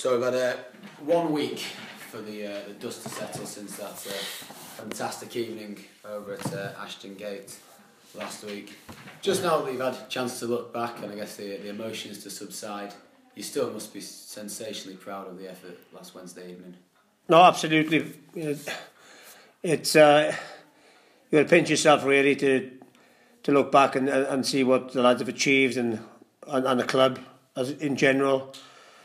So we've had 1 week for the dust to settle since that fantastic evening over at Ashton Gate last week. Just now that you've had a chance to look back and I guess the emotions to subside, you still must be sensationally proud of the effort last Wednesday evening. No, absolutely. It's you got to pinch yourself really to look back and see what the lads have achieved and the club as in general.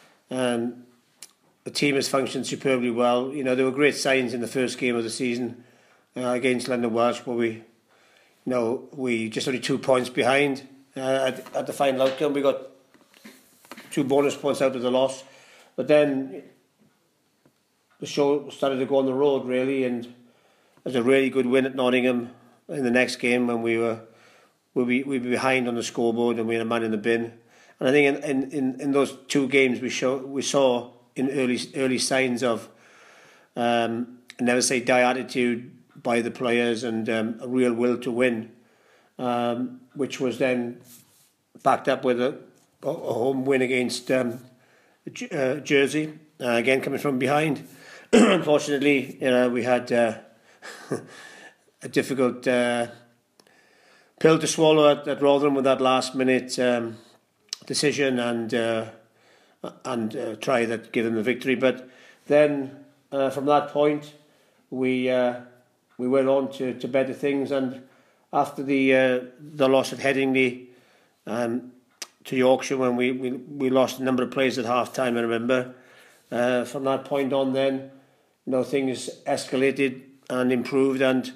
The team has functioned superbly well. You know, there were great signs in the first game of the season against London Welsh, where we just only 2 points behind at the final outcome. We got 2 bonus points out of the loss, but then the show started to go on the road really, and it was a really good win at Nottingham in the next game when we were behind on the scoreboard and we had a man in the bin. And I think in those 2 games we saw in early signs of never say die attitude by the players and a real will to win, which was then backed up with a home win against Jersey, again coming from behind. Unfortunately, we had a difficult pill to swallow at Rotherham with that last minute decision and try that give them the victory. But then from that point we went on to better things, and after the loss at Headingley to Yorkshire, when we lost a number of players at half time, I remember, from that point on then things escalated and improved, and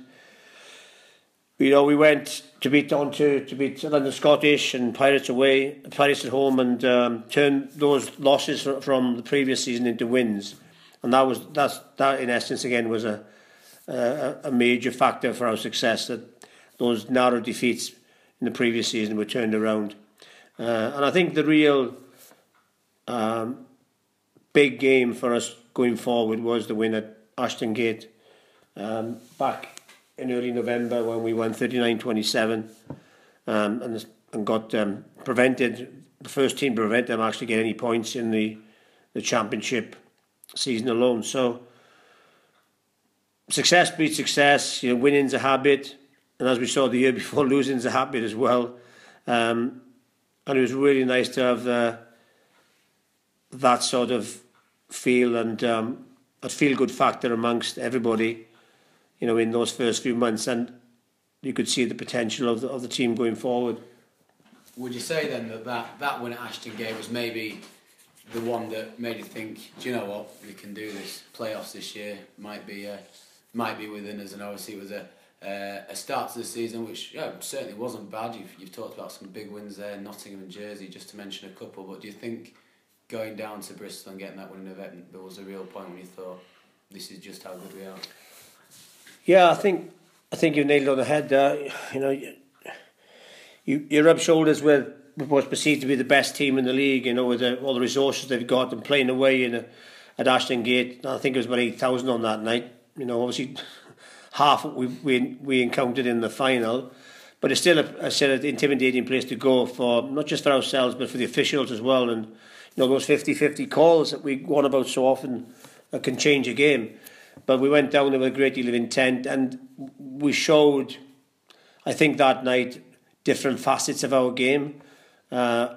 we went to beat London Scottish and Pirates at home, and turned those losses from the previous season into wins, and that in essence again was a major factor for our success, that those narrow defeats in the previous season were turned around, and I think the real big game for us going forward was the win at Ashton Gate back in early November when we won 39-27 and got prevented, the first team to prevent them actually getting any points in the championship season alone. So success breeds success. Winning's a habit, and as we saw the year before, losing's a habit as well. And it was really nice to have that sort of feel and a feel-good factor amongst everybody, in those first few months, and you could see the potential of the team going forward. Would you say then that win at Ashton Gate was maybe the one that made you think, do you know what, we can do this? Playoffs this year might be within us, and obviously it was a start to the season which certainly wasn't bad. You've talked about some big wins there, Nottingham and Jersey, just to mention a couple. But do you think going down to Bristol and getting that win in Everton, there was a real point when you thought, this is just how good we are? Yeah, I think you nailed it on the head there. You rub shoulders with what's perceived to be the best team in the league, with all the resources they've got, and playing away at Ashton Gate. I think it was about 8,000 on that night. Obviously half what we encountered in the final, but it's still an intimidating place to go, for not just for ourselves but for the officials as well. And those 50-50 calls that we go on about so often can change a game. But we went down there with a great deal of intent, and we showed, I think, that night different facets of our game. And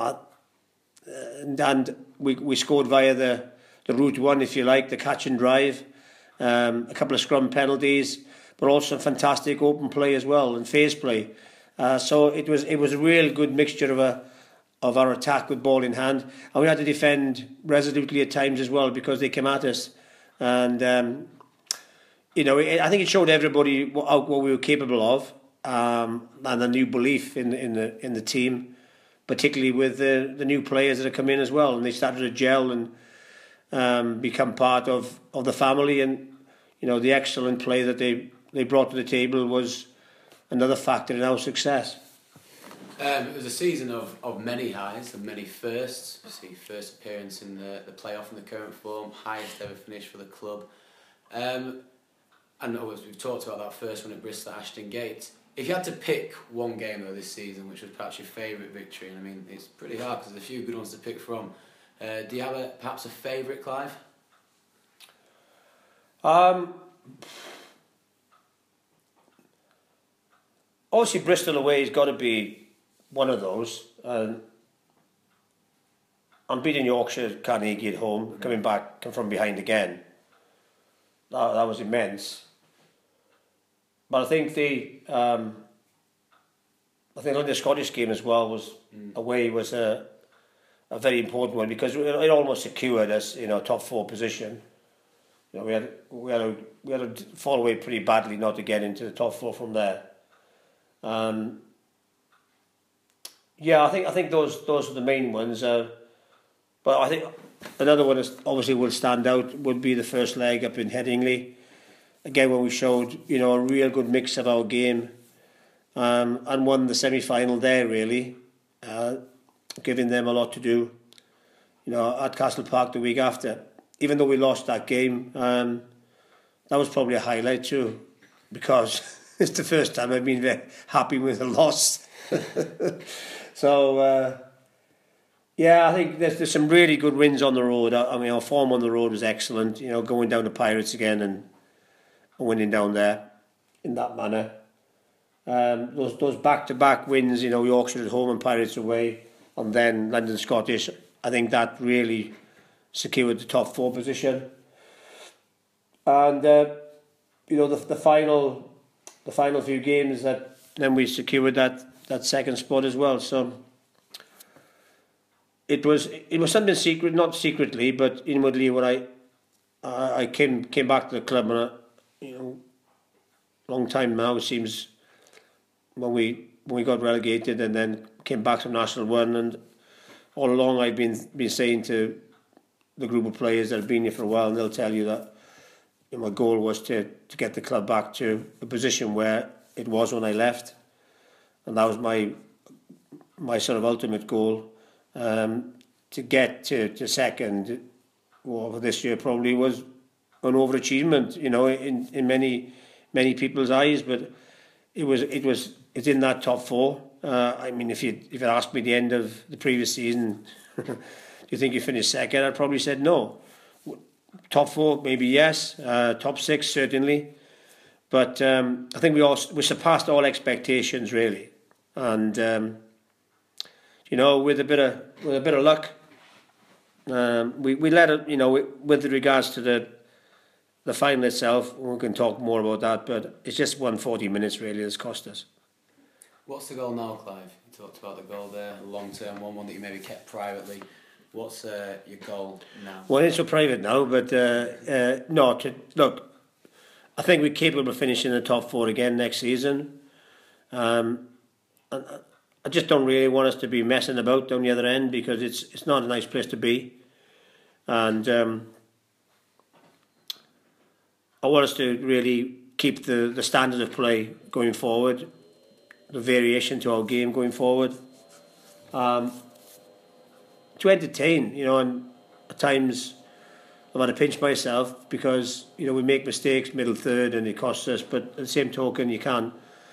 we scored via the route one, if you like, the catch and drive, a couple of scrum penalties, but also fantastic open play as well and phase play. So it was a real good mixture of our attack with ball in hand, and we had to defend resolutely at times as well because they came at us. And I think it showed everybody what we were capable of, and a new belief in the team, particularly with the new players that have come in as well, and they started to gel and become part of the family. And the excellent play that they brought to the table was another factor in our success. It was a season of many highs and many firsts. Obviously, first appearance in the playoff in the current form, highest ever finish for the club. And as we've talked about that first one at Bristol at Ashton Gate, if you had to pick one game though this season, which was perhaps your favourite victory, and I mean it's pretty hard because there's a few good ones to pick from, Do you have perhaps a favourite, Clive? Obviously, Bristol away has got to be one of those. And beating Yorkshire, Carnegie at home, coming from behind again. That was immense. But I think the Scottish game as well was away was a very important one because it almost secured us, top 4 position. We had to fall away pretty badly not to get into the top 4 from there. I think those are the main ones. But I think another one that obviously will stand out would be the first leg up in Headingley. Again, when we showed a real good mix of our game, and won the semi-final there really, giving them a lot to do. At Castle Park the week after, even though we lost that game, that was probably a highlight too, because it's the first time I've been very happy with a loss. So, I think there's some really good wins on the road. Our form on the road was excellent. Going down to Pirates again and winning down there in that manner. Those back-to-back wins, Yorkshire at home and Pirates away, and then London Scottish. I think that really secured the top 4 position. And the final few games then we secured that second spot as well. So it was something secret, not secretly, but inwardly when I came back to the club, and long time now it seems, when we got relegated and then came back to National 1, and all along I've been saying to the group of players that have been here for a while, and they'll tell you that my goal was to get the club back to the position where it was when I left, and that was my sort of ultimate goal. To get to second, for this year probably was an overachievement, in many people's eyes, but it's in that top 4. If you asked me at the end of the previous season, do you think you finished second? I'd probably said no. Top 4, maybe yes. Top 6, certainly. But I think we surpassed all expectations really, and with a bit of luck, we let it. With regards to the final itself, we can talk more about that. But it's just 140 minutes really that's cost us. What's the goal now, Clive? You talked about the goal there, a long-term one that you maybe kept privately. What's your goal now? Well, it's so private now, but look, I think we're capable of finishing in the top 4 again next season. And I just don't really want us to be messing about down the other end, because it's not a nice place to be. And I want us to really keep the standard of play going forward, the variation to our game going forward. To entertain, and at times I've had to pinch myself because, we make mistakes middle third and it costs us, but at the same token you can't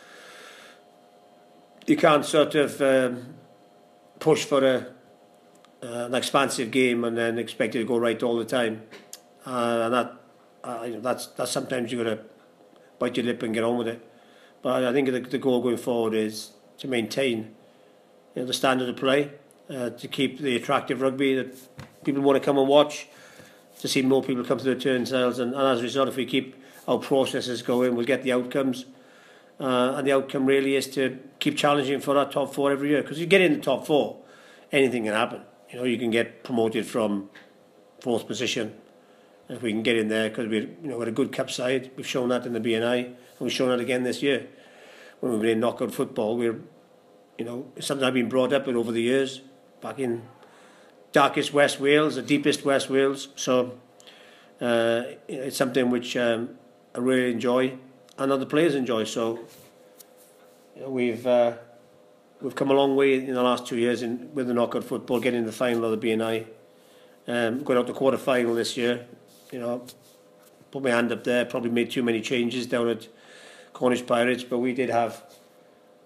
sort of push for an expansive game and then expect it to go right all the time. And that's sometimes you've got to bite your lip and get on with it. But I think the goal going forward is to maintain the standard of play, to keep the attractive rugby that people want to come and watch, to see more people come to the turnstiles, and as a result, if we keep our processes going, we'll get the outcomes. And the outcome really is to keep challenging for that top 4 every year, because you get in the top 4, anything can happen. You can get promoted from 4th position if we can get in there, because we're a good cup side. We've shown that in the BNI, and we've shown that again this year when we've been in knockout football. It's something I've been brought up with over the years, back in darkest West Wales, the deepest West Wales. So it's something which I really enjoy, and other players enjoy. So we've come a long way in the last 2 years with the knockout football, getting to the final of the BNI, going out to quarter final this year. Put my hand up there. Probably made too many changes down at Cornish Pirates, but we did have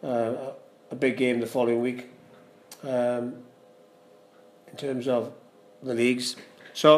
a big game the following week. In terms of the leagues.